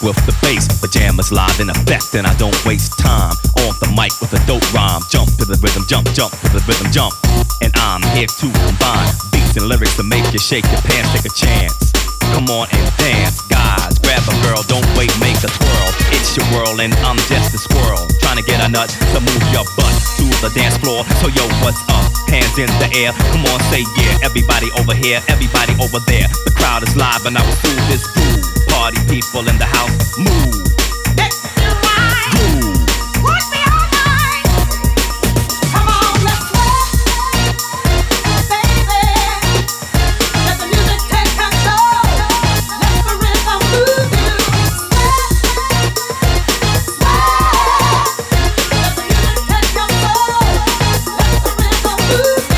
with the bass. Pajamas live in effect, and I don't waste time. On the mic with a dope rhyme. Jump to the rhythm, jump, jump to the rhythm, jump. And I'm here to combine beats and lyrics to make you shake your pants, take a chance. Come on and dance, guys. Grab a girl, don't wait, make a twirl. It's your world and I'm just a squirrel, trying to get a nut to move your butt to the dance floor. So yo, what's up? Hands in the air, come on, say yeah. Everybody over here, everybody over there. The crowd is live and I will do this groove. Party people in the house, move. Let's do right. Move. Watch me all night. Come on, let's sweat, baby. Let the music take control. Let the rhythm move you. Sweat, sweat. Let the music take control. Let the rhythm move you.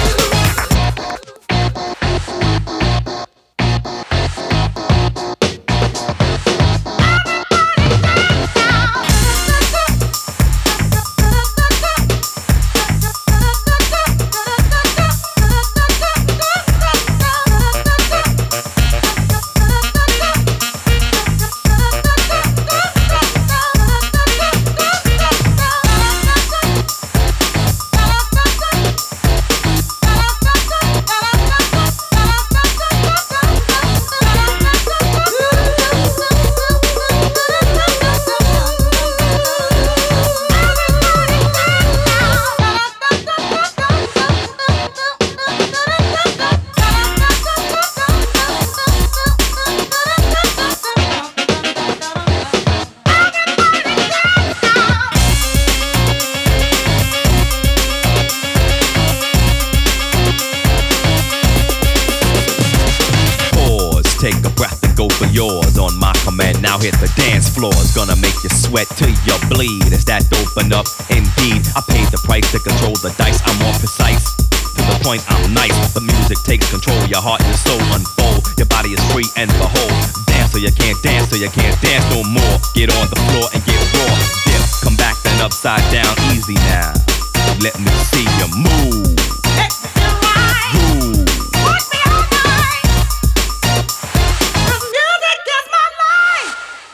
Take a breath and go for yours. On my command, now hit the dance floor. It's gonna make you sweat till you bleed. Is that open up? Indeed, I paid the price to control the dice. I'm more precise, to the point I'm nice. The music takes control, your heart and your soul unfold. Your body is free and behold. Dance so you can't dance, so you can't dance no more. Get on the floor and get raw. Dip, come back then upside down, easy now. Let me see you move. Let's do right. Move. Watch me all night. 'Cause music is my life.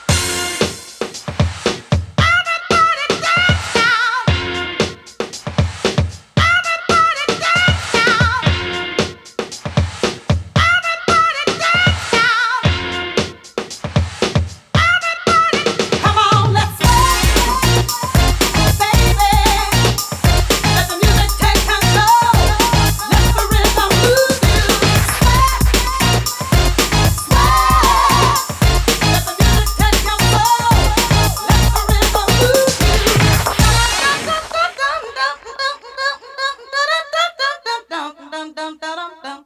Everybody dance now. Everybody dance now. Everybody dance now. Everybody, come on, let's sweat, baby. Let the music take control. Let the rhythm move you. Sweat, sweat. Let the music take control. Let the rhythm move you. Dum dum dum dum dum dum dum dum dum dum dum dum dum dum dum.